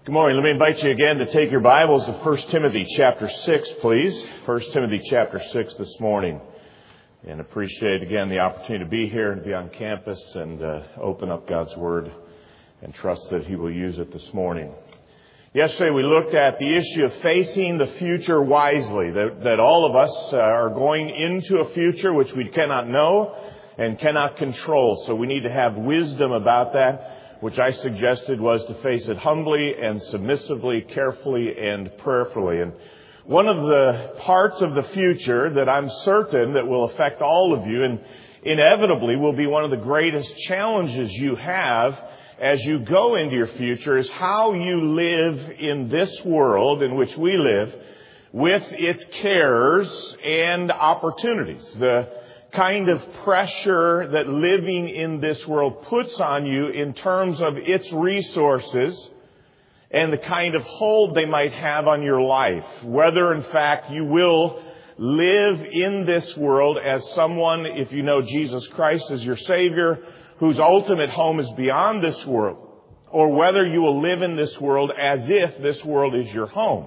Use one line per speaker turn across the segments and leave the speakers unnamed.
Good morning. Let me invite you again to take your Bibles to 1 Timothy chapter 6, please. 1 Timothy chapter 6 this morning. And appreciate again the opportunity to be here and to be on campus and open up God's Word and trust that He will use it this morning. Yesterday we looked at the issue of facing the future wisely, that all of us are going into a future which we cannot know and cannot control. So we need to have wisdom about that, which I suggested was to face it humbly and submissively, carefully and prayerfully. And one of the parts of the future that I'm certain that will affect all of you and inevitably will be one of the greatest challenges you have as you go into your future is how you live in this world in which we live with its cares and opportunities. The kind of pressure that living in this world puts on you in terms of its resources and the kind of hold they might have on your life. Whether, in fact, you will live in this world as someone, if you know Jesus Christ as your Savior, whose ultimate home is beyond this world, or whether you will live in this world as if this world is your home.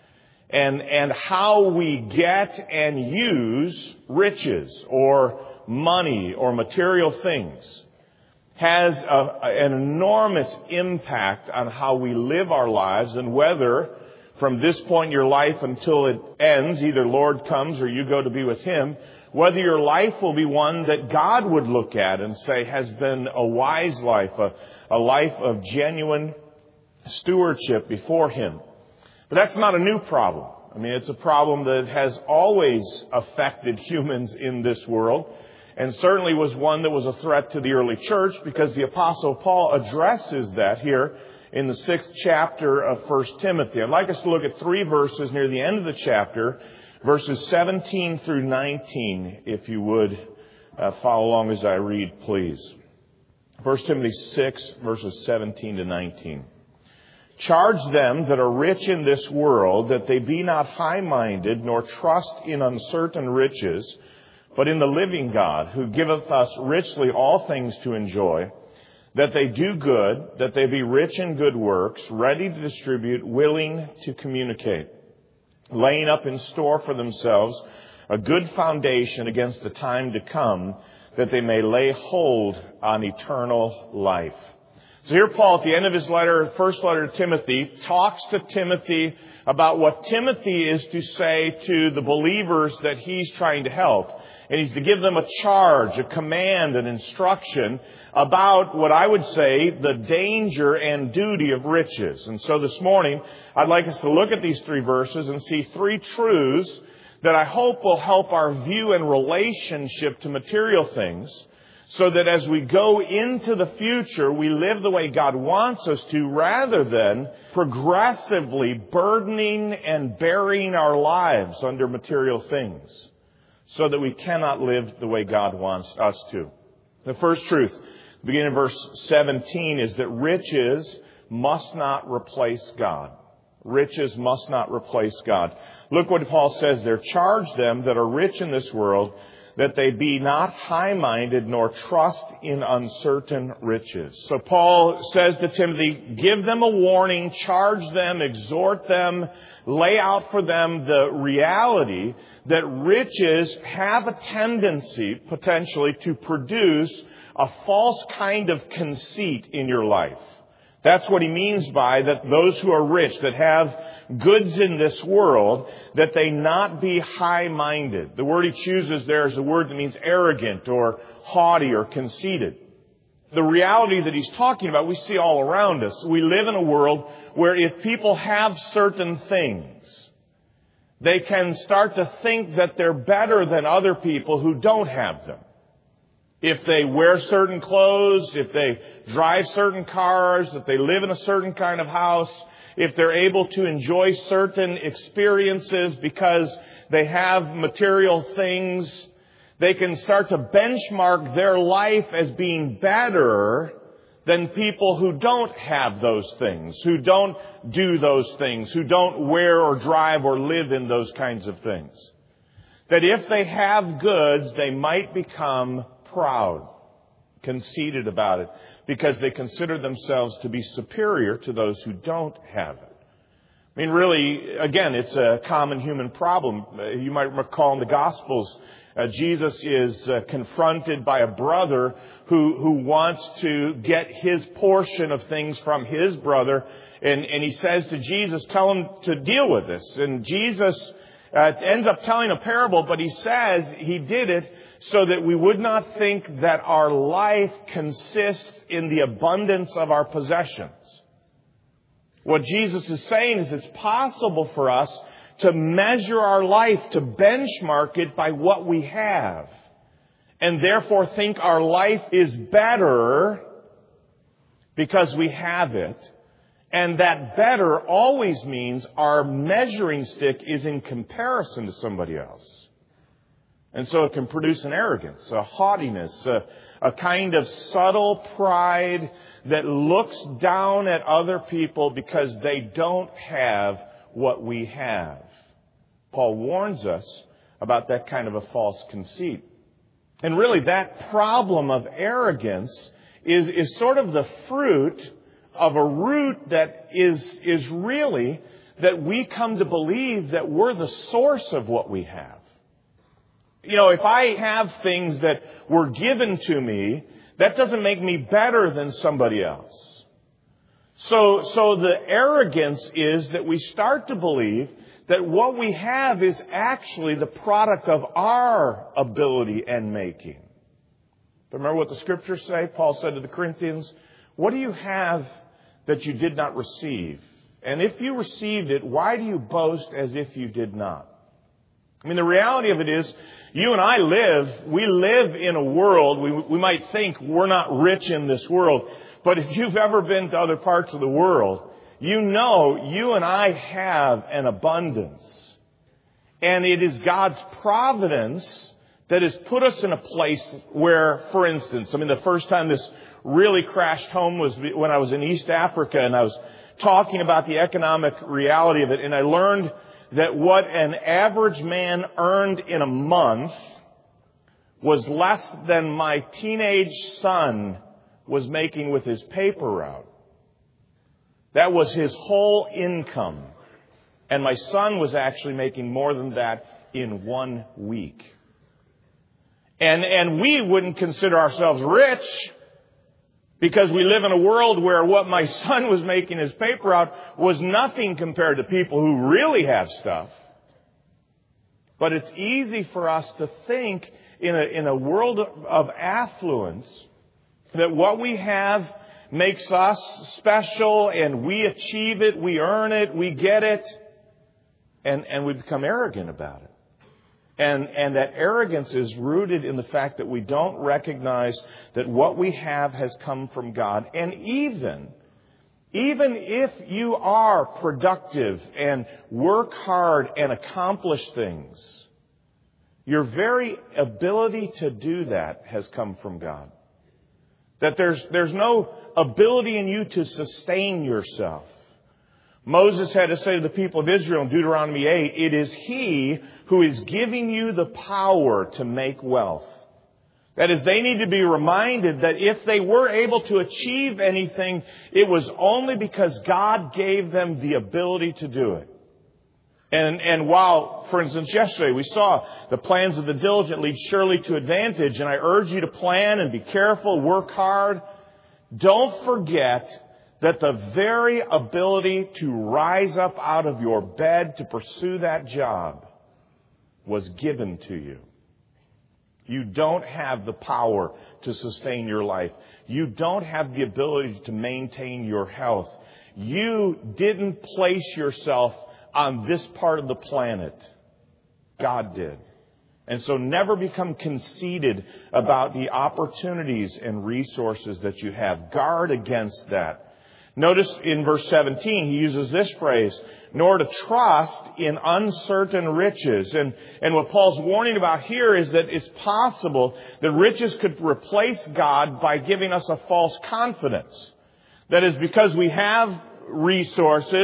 And how we get and use riches or money or material things has an enormous impact on how we live our lives, and whether from this point in your life until it ends, either Lord comes or you go to be with Him, whether your life will be one that God would look at and say has been a wise life, a life of genuine stewardship before Him. But that's not a new problem. I mean, it's a problem that has always affected humans in this world, and certainly was one that was a threat to the early church, because the Apostle Paul addresses that here in the 6th chapter of 1 Timothy. I'd like us to look at 3 verses near the end of the chapter, verses 17 through 19, if you would follow along as I read, please. 1 Timothy 6, verses 17 to 19. Charge them that are rich in this world, that they be not high-minded, nor trust in uncertain riches, but in the living God, who giveth us richly all things to enjoy, that they do good, that they be rich in good works, ready to distribute, willing to communicate, laying up in store for themselves a good foundation against the time to come, that they may lay hold on eternal life. So here Paul, at the end of his letter, first letter to Timothy, talks to Timothy about what Timothy is to say to the believers that he's trying to help. And he's to give them a charge, a command, an instruction about what I would say the danger and duty of riches. And so this morning, I'd like us to look at these 3 verses and see 3 truths that I hope will help our view and relationship to material things, so that as we go into the future, we live the way God wants us to, rather than progressively burdening and burying our lives under material things, so that we cannot live the way God wants us to. The first truth, beginning in verse 17, is that riches must not replace God. Riches must not replace God. Look what Paul says there. Charge them that are rich in this world, that they be not high-minded, nor trust in uncertain riches. So Paul says to Timothy, give them a warning, charge them, exhort them, lay out for them the reality that riches have a tendency, potentially, to produce a false kind of conceit in your life. That's what he means by that those who are rich, that have goods in this world, that they not be high-minded. The word he chooses there is a word that means arrogant or haughty or conceited. The reality that he's talking about, we see all around us. We live in a world where if people have certain things, they can start to think that they're better than other people who don't have them. If they wear certain clothes, if they drive certain cars, if they live in a certain kind of house, if they're able to enjoy certain experiences because they have material things, they can start to benchmark their life as being better than people who don't have those things, who don't do those things, who don't wear or drive or live in those kinds of things. That if they have goods, they might become proud. conceited about it, because they consider themselves to be superior to those who don't have it. I mean, really, again, it's a common human problem. You might recall in the Gospels, Jesus is confronted by a brother who wants to get his portion of things from his brother. And he says to Jesus, tell him to deal with this. And Jesus ends up telling a parable, but he says he did it so that we would not think that our life consists in the abundance of our possessions. What Jesus is saying is it's possible for us to measure our life, to benchmark it by what we have, and therefore think our life is better because we have it. And that better always means our measuring stick is in comparison to somebody else. And so it can produce an arrogance, a haughtiness, a kind of subtle pride that looks down at other people because they don't have what we have. Paul warns us about that kind of a false conceit. And really that problem of arrogance is sort of the fruit of a root that is really that we come to believe that we're the source of what we have. You know, if I have things that were given to me, that doesn't make me better than somebody else. So the arrogance is that we start to believe that what we have is actually the product of our ability and making. But remember what the Scriptures say? Paul said to the Corinthians, what do you have that you did not receive? And if you received it, why do you boast as if you did not? I mean, the reality of it is, you and I we live in a world, we might think we're not rich in this world, but if you've ever been to other parts of the world, you know you and I have an abundance. And it is God's providence that has put us in a place where, for instance, I mean, the first time this really crashed home was when I was in East Africa, and I was talking about the economic reality of it, and I learned that what an average man earned in a month was less than my teenage son was making with his paper route. That was his whole income. And my son was actually making more than that in 1 week. And we wouldn't consider ourselves rich because we live in a world where what my son was making his paper route was nothing compared to people who really have stuff. But it's easy for us to think in a world of affluence that what we have makes us special, and we achieve it, we earn it, we get it, and we become arrogant about it. And that arrogance is rooted in the fact that we don't recognize that what we have has come from God. And even if you are productive and work hard and accomplish things, your very ability to do that has come from God. That there's no ability in you to sustain yourself. Moses had to say to the people of Israel in Deuteronomy 8, it is He who is giving you the power to make wealth. That is, they need to be reminded that if they were able to achieve anything, it was only because God gave them the ability to do it. And while, for instance, yesterday we saw the plans of the diligent lead surely to advantage, and I urge you to plan and be careful, work hard, don't forget that the very ability to rise up out of your bed to pursue that job was given to you. You don't have the power to sustain your life. You don't have the ability to maintain your health. You didn't place yourself on this part of the planet. God did. And so never become conceited about the opportunities and resources that you have. Guard against that. Notice in verse 17, he uses this phrase, nor to trust in uncertain riches. And what Paul's warning about here is that it's possible that riches could replace God by giving us a false confidence. That is, because we have resources,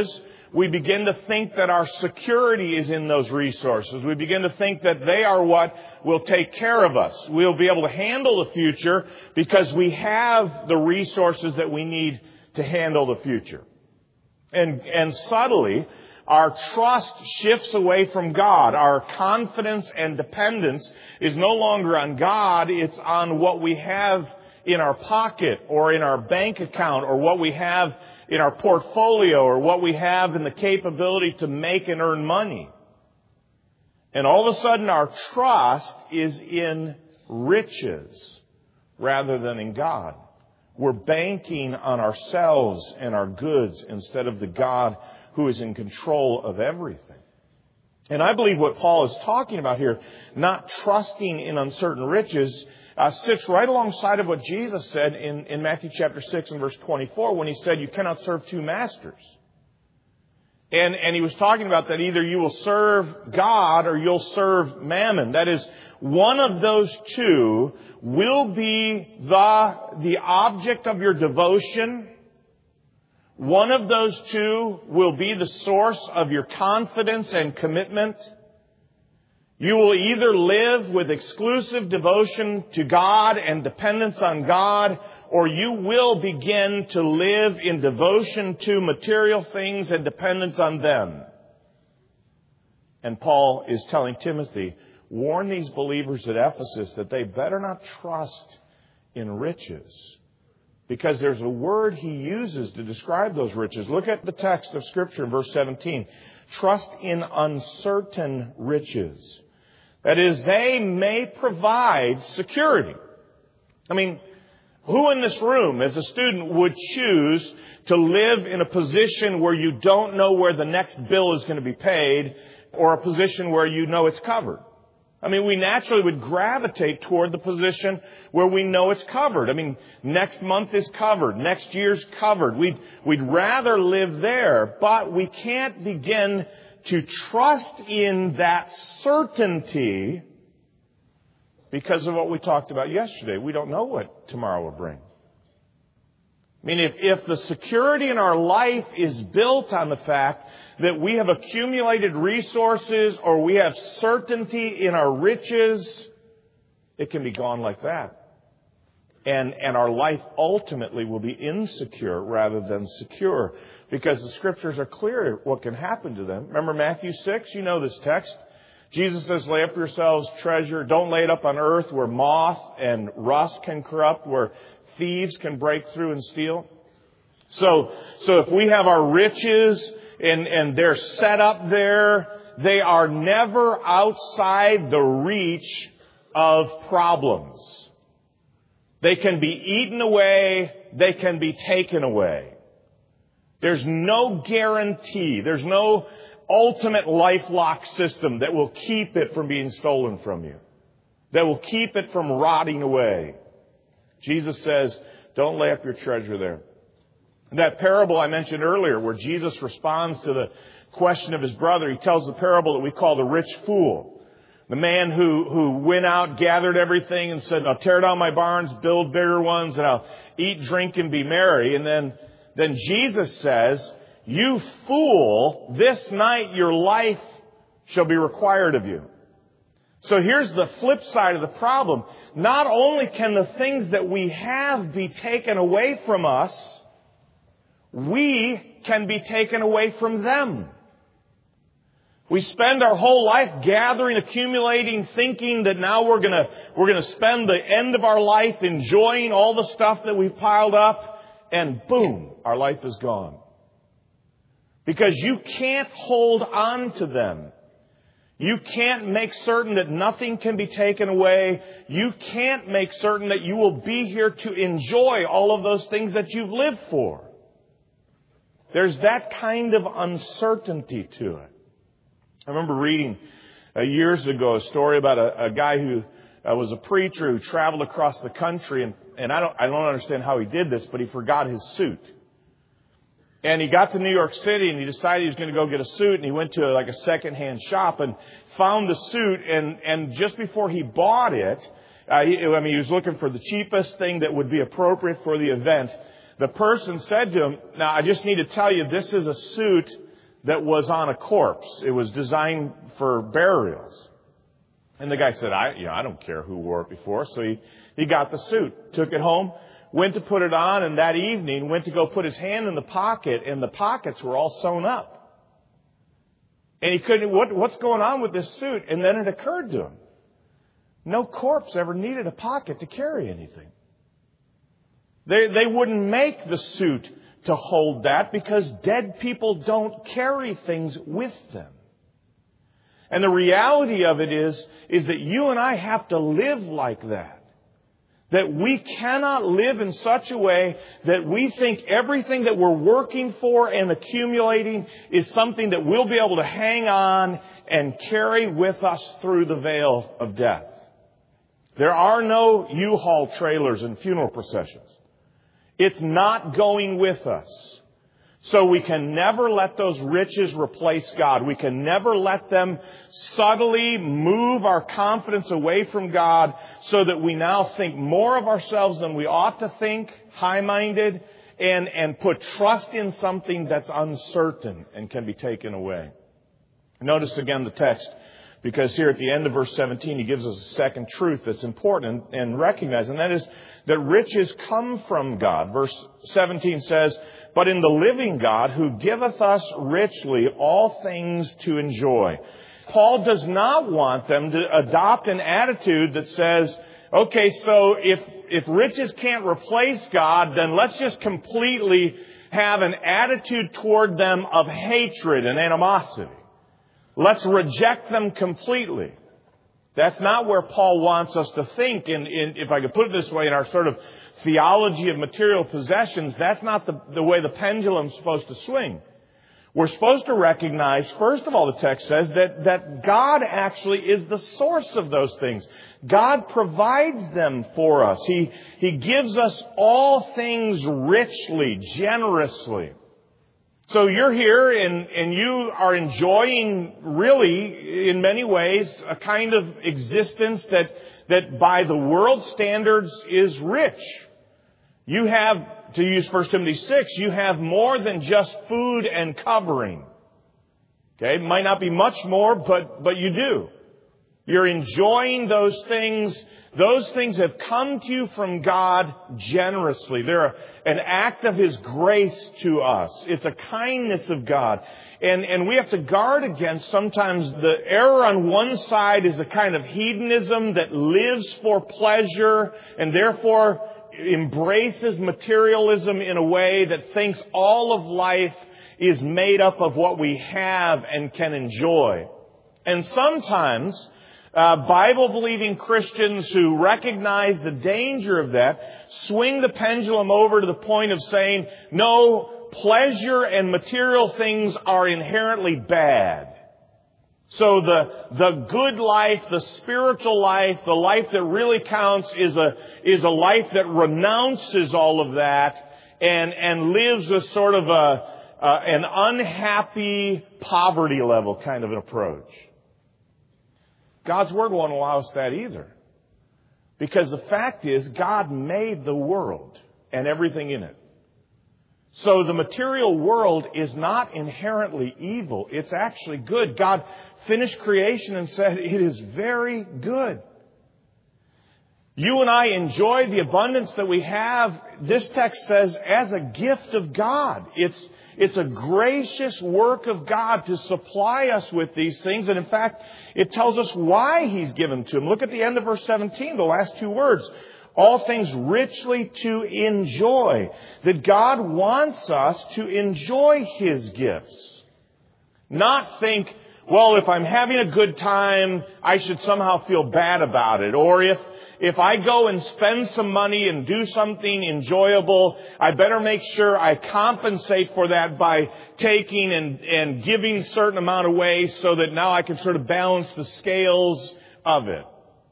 we begin to think that our security is in those resources. We begin to think that they are what will take care of us. We'll be able to handle the future because we have the resources that we need to handle the future. And subtly, our trust shifts away from God. Our confidence and dependence is no longer on God. It's on what we have in our pocket or in our bank account or what we have in our portfolio or what we have in the capability to make and earn money. And all of a sudden our trust is in riches rather than in God. We're banking on ourselves and our goods instead of the God who is in control of everything. And I believe what Paul is talking about here, not trusting in uncertain riches, sits right alongside of what Jesus said in Matthew chapter 6 and verse 24 when He said, you cannot serve two masters. And He was talking about that either you will serve God or you'll serve mammon. That is, one of those two will be the object of your devotion. One of those two will be the source of your confidence and commitment. You will either live with exclusive devotion to God and dependence on God, or you will begin to live in devotion to material things and dependence on them. And Paul is telling Timothy, warn these believers at Ephesus that they better not trust in riches. Because there's a word he uses to describe those riches. Look at the text of Scripture in verse 17. Trust in uncertain riches. That is, they may provide security. I mean, who in this room as a student would choose to live in a position where you don't know where the next bill is going to be paid or a position where you know it's covered? I mean, we naturally would gravitate toward the position where we know it's covered. I mean, next month is covered. Next year's covered. We'd rather live there, but we can't begin to trust in that certainty because of what we talked about yesterday. We don't know what tomorrow will bring. I mean, if the security in our life is built on the fact that we have accumulated resources or we have certainty in our riches, it can be gone like that. And our life ultimately will be insecure rather than secure because the Scriptures are clear what can happen to them. Remember Matthew 6? You know this text. Jesus says, lay up yourselves treasure. Don't lay it up on earth where moth and rust can corrupt, where thieves can break through and steal. So if we have our riches and they're set up there, they are never outside the reach of problems. They can be eaten away. They can be taken away. There's no guarantee. There's no ultimate lifelock system that will keep it from being stolen from you, that will keep it from rotting away. Jesus says, don't lay up your treasure there. That parable I mentioned earlier where Jesus responds to the question of his brother, he tells the parable that we call the rich fool. The man who went out, gathered everything and said, I'll tear down my barns, build bigger ones, and I'll eat, drink, and be merry. And then Jesus says, you fool, this night your life shall be required of you. So here's the flip side of the problem. Not only can the things that we have be taken away from us, we can be taken away from them. We spend our whole life gathering, accumulating, thinking that now we're gonna spend the end of our life enjoying all the stuff that we've piled up, and boom, our life is gone. Because you can't hold on to them. You can't make certain that nothing can be taken away. You can't make certain that you will be here to enjoy all of those things that you've lived for. There's that kind of uncertainty to it. I remember reading years ago a story about a guy who was a preacher who traveled across the country, and I don't understand how he did this, but he forgot his suit. And he got to New York City and he decided he was going to go get a suit, and he went to a secondhand shop and found the suit, and just before he bought it, he was looking for the cheapest thing that would be appropriate for the event. The person said to him, now I just need to tell you, this is a suit that was on a corpse. It was designed for burials. And the guy said, I don't care who wore it before. So he got the suit, took it home, went to put it on, and that evening went to go put his hand in the pocket, and the pockets were all sewn up. And he couldn't, what's going on with this suit? And then it occurred to him, no corpse ever needed a pocket to carry anything. They wouldn't make the suit to hold that because dead people don't carry things with them. And the reality of it is that you and I have to live like that. That we cannot live in such a way that we think everything that we're working for and accumulating is something that we'll be able to hang on and carry with us through the veil of death. There are no U-Haul trailers and funeral processions. It's not going with us. So we can never let those riches replace God. We can never let them subtly move our confidence away from God so that we now think more of ourselves than we ought to think, high-minded, and put trust in something that's uncertain and can be taken away. Notice again the text, because here at the end of verse 17, he gives us a second truth that's important and recognize, and that is that riches come from God. Verse 17 says, "But in the living God who giveth us richly all things to enjoy." Paul does not want them to adopt an attitude that says, okay, so if riches can't replace God, then let's just completely have an attitude toward them of hatred and animosity. Let's reject them completely. That's not where Paul wants us to think. And if I could put it this way, in our sort of theology of material possessions, that's not the way the pendulum's supposed to swing. We're supposed to recognize, first of all, the text says that God actually is the source of those things. God provides them for us. He gives us all things richly, generously. So you're here and you are enjoying, really, in many ways, a kind of existence that by the world standards is rich. You have, to use 1 Timothy 6, you have more than just food and covering. Okay, it might not be much more, but you do. You're enjoying those things. Those things have come to you from God generously. They're an act of His grace to us. It's a kindness of God. And we have to guard against sometimes the error on one side is a kind of hedonism that lives for pleasure and therefore embraces materialism in a way that thinks all of life is made up of what we have and can enjoy. And sometimes Bible-believing Christians who recognize the danger of that swing the pendulum over to the point of saying, no, pleasure and material things are inherently bad. So the good life, the spiritual life, the life that really counts is a life that renounces all of that and lives with sort of an unhappy poverty level kind of an approach. God's Word won't allow us that either. Because the fact is, God made the world and everything in it. So the material world is not inherently evil. It's actually good. God finished creation and said it is very good. You and I enjoy the abundance that we have, this text says, as a gift of God. It's a gracious work of God to supply us with these things. And in fact, it tells us why He's given to them. Look at the end of verse 17, the last two words. All things richly to enjoy. That God wants us to enjoy His gifts. Not think, well, if I'm having a good time, I should somehow feel bad about it. Or if I go and spend some money and do something enjoyable, I better make sure I compensate for that by taking and giving a certain amount away so that now I can sort of balance the scales of it.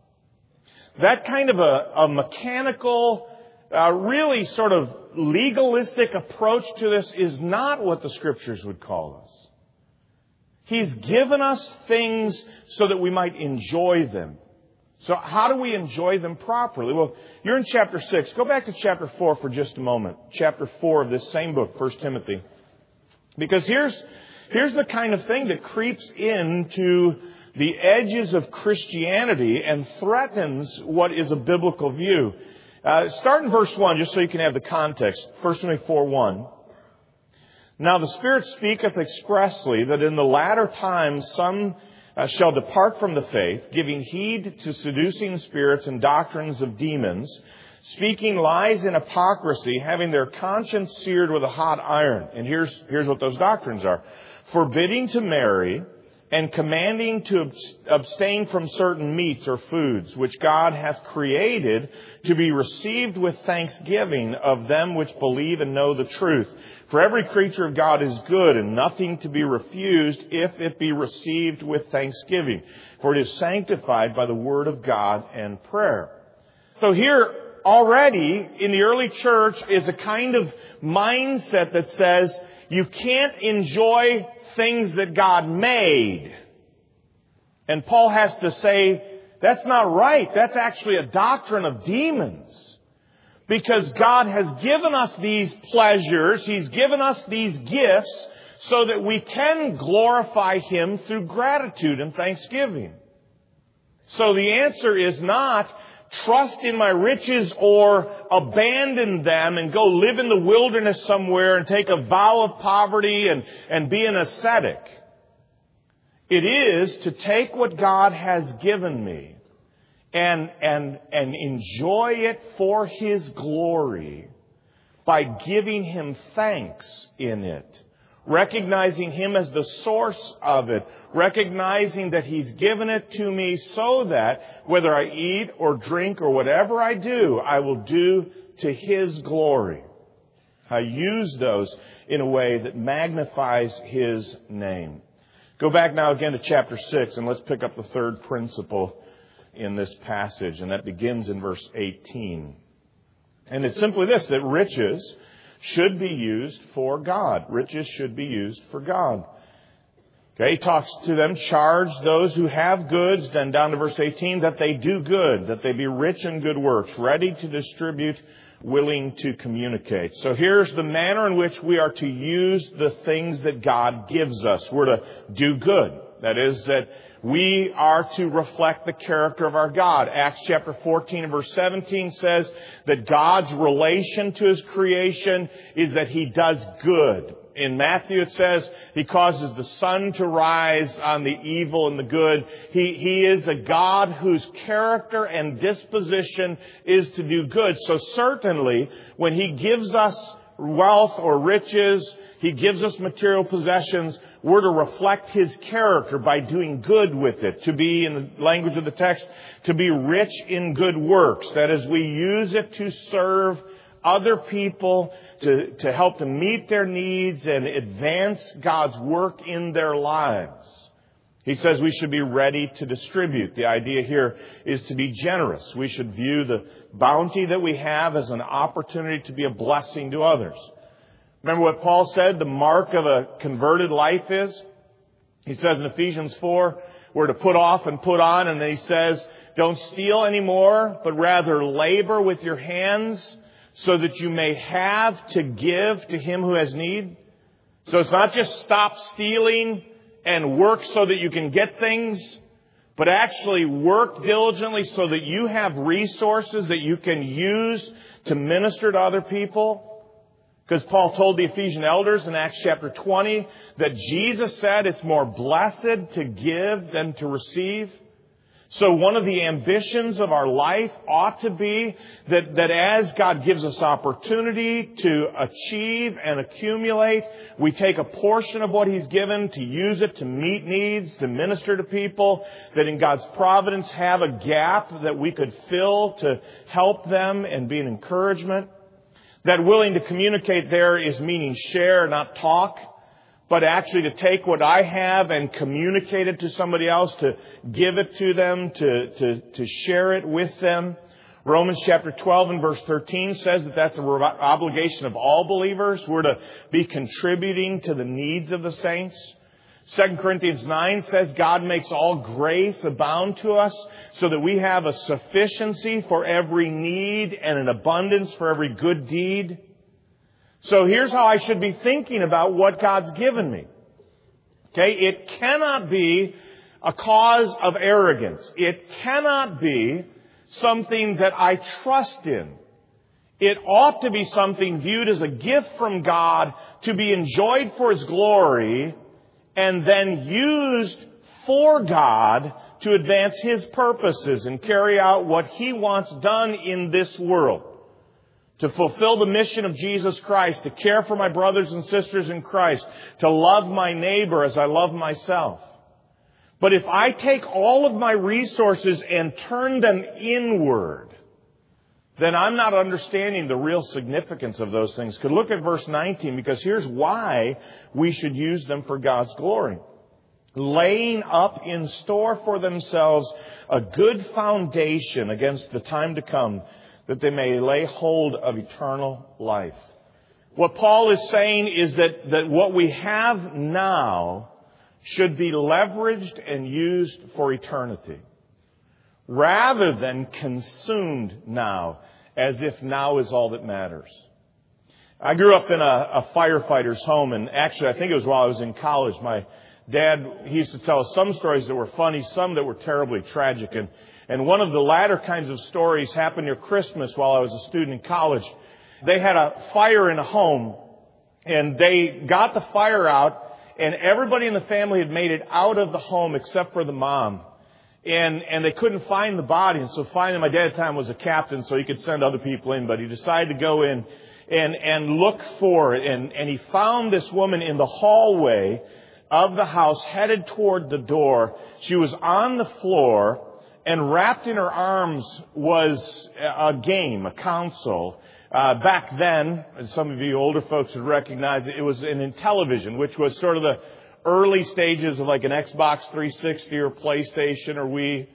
That kind of a mechanical, really sort of legalistic approach to this is not what the Scriptures would call us. He's given us things so that we might enjoy them. So how do we enjoy them properly? Well, you're in chapter 6. Go back to chapter 4 for just a moment. Chapter 4 of this same book, 1 Timothy. Because Here's the kind of thing that creeps into the edges of Christianity and threatens what is a biblical view. Start in verse 1, just so you can have the context. 1 Timothy 4:1. Now the Spirit speaketh expressly that in the latter times some shall depart from the faith, giving heed to seducing spirits and doctrines of demons, speaking lies in hypocrisy, having their conscience seared with a hot iron. And here's what those doctrines are. Forbidding to marry, and commanding to abstain from certain meats or foods, which God hath created to be received with thanksgiving of them which believe and know the truth. For every creature of God is good, and nothing to be refused if it be received with thanksgiving. For it is sanctified by the word of God and prayer. So here, already in the early church is a kind of mindset that says you can't enjoy things that God made. And Paul has to say, that's not right. That's actually a doctrine of demons. Because God has given us these pleasures, He's given us these gifts, so that we can glorify Him through gratitude and thanksgiving. So the answer is not trust in my riches or abandon them and go live in the wilderness somewhere and take a vow of poverty and be an ascetic. It is to take what God has given me and enjoy it for His glory by giving Him thanks in it. Recognizing Him as the source of it. Recognizing that He's given it to me so that whether I eat or drink or whatever I do, I will do to His glory. I use those in a way that magnifies His name. Go back now again to chapter 6 and let's pick up the third principle in this passage. And that begins in verse 18. And it's simply this, that riches should be used for God. Riches should be used for God. Okay, he talks to them, charge those who have goods, then down to verse 18, that they do good, that they be rich in good works, ready to distribute, willing to communicate. So here's the manner in which we are to use the things that God gives us. We're to do good. That is, that we are to reflect the character of our God. Acts chapter 14 and verse 17 says that God's relation to His creation is that He does good. In Matthew it says He causes the sun to rise on the evil and the good. He is a God whose character and disposition is to do good. So certainly when He gives us wealth or riches, He gives us material possessions, we're to reflect His character by doing good with it. To be, in the language of the text, to be rich in good works. That is, we use it to serve other people, to help them meet their needs and advance God's work in their lives. He says we should be ready to distribute. The idea here is to be generous. We should view the bounty that we have as an opportunity to be a blessing to others. Remember what Paul said the mark of a converted life is? He says in Ephesians 4, we're to put off and put on. And then he says, don't steal anymore, but rather labor with your hands so that you may have to give to him who has need. So it's not just stop stealing and work so that you can get things, but actually work diligently so that you have resources that you can use to minister to other people. Because Paul told the Ephesian elders in Acts chapter 20 that Jesus said it's more blessed to give than to receive. So one of the ambitions of our life ought to be that as God gives us opportunity to achieve and accumulate, we take a portion of what He's given to use it to meet needs, to minister to people, that in God's providence have a gap that we could fill to help them and be an encouragement. That willing to communicate there is meaning share, not talk, but actually to take what I have and communicate it to somebody else, to give it to them, to share it with them. Romans chapter 12 and verse 13 says that that's an obligation of all believers. We're to be contributing to the needs of the saints. 2 Corinthians 9 says God makes all grace abound to us so that we have a sufficiency for every need and an abundance for every good deed. So here's how I should be thinking about what God's given me. Okay? It cannot be a cause of arrogance. It cannot be something that I trust in. It ought to be something viewed as a gift from God to be enjoyed for His glory and then used for God to advance His purposes and carry out what He wants done in this world. To fulfill the mission of Jesus Christ, to care for my brothers and sisters in Christ, to love my neighbor as I love myself. But if I take all of my resources and turn them inward, then I'm not understanding the real significance of those things. Could look at verse 19, because here's why we should use them for God's glory. Laying up in store for themselves a good foundation against the time to come, that they may lay hold of eternal life. What Paul is saying is that what we have now should be leveraged and used for eternity, rather than consumed now, as if now is all that matters. I grew up in a firefighter's home, and actually I think it was while I was in college. My dad, he used to tell us some stories that were funny, some that were terribly tragic. And one of the latter kinds of stories happened near Christmas while I was a student in college. They had a fire in a home, and they got the fire out, and everybody in the family had made it out of the home except for the mom. And they couldn't find the body. And so finally, my dad at the time was a captain, so he could send other people in, but he decided to go in and look for it. And he found this woman in the hallway of the house, headed toward the door. She was on the floor, and wrapped in her arms was a game, a console. Back then, and some of you older folks would recognize it, it was an Intellivision, which was sort of the early stages of like an Xbox 360 or PlayStation or Wii.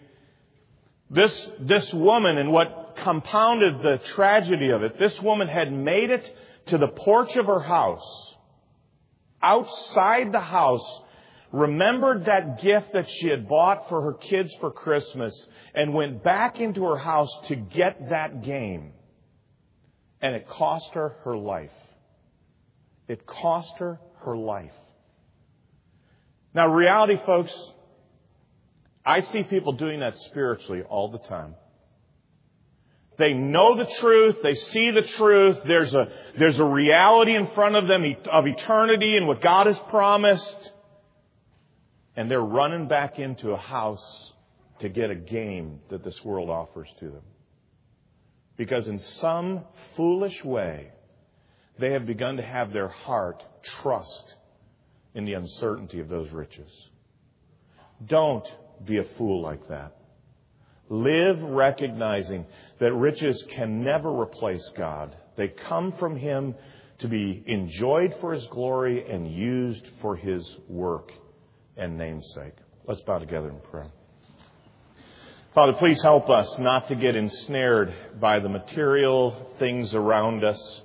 This woman, and what compounded the tragedy of it, this woman had made it to the porch of her house, outside the house, remembered that gift that she had bought for her kids for Christmas, and went back into her house to get that game. And it cost her her life. It cost her her life. Now, reality, folks, I see people doing that spiritually all the time. They know the truth. They see the truth. There's a reality in front of them of eternity and what God has promised. And they're running back into a house to get a game that this world offers to them. Because in some foolish way, they have begun to have their heart trust in the uncertainty of those riches. Don't be a fool like that. Live recognizing that riches can never replace God. They come from Him to be enjoyed for His glory and used for His work and namesake. Let's bow together in prayer. Father, please help us not to get ensnared by the material things around us,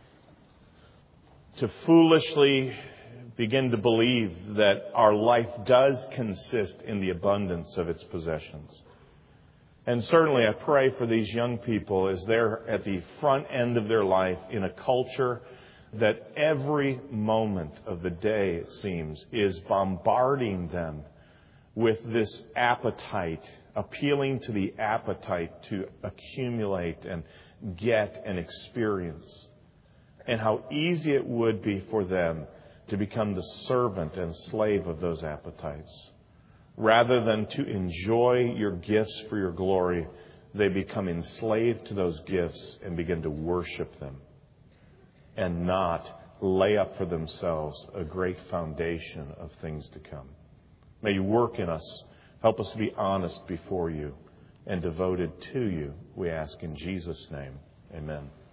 to foolishly begin to believe that our life does consist in the abundance of its possessions. And certainly I pray for these young people as they're at the front end of their life in a culture that every moment of the day, it seems, is bombarding them with this appetite, appealing to the appetite to accumulate and get and experience. And how easy it would be for them to become the servant and slave of those appetites. Rather than to enjoy your gifts for your glory, they become enslaved to those gifts and begin to worship them and not lay up for themselves a great foundation of things to come. May you work in us. Help us to be honest before you and devoted to you, we ask in Jesus' name. Amen.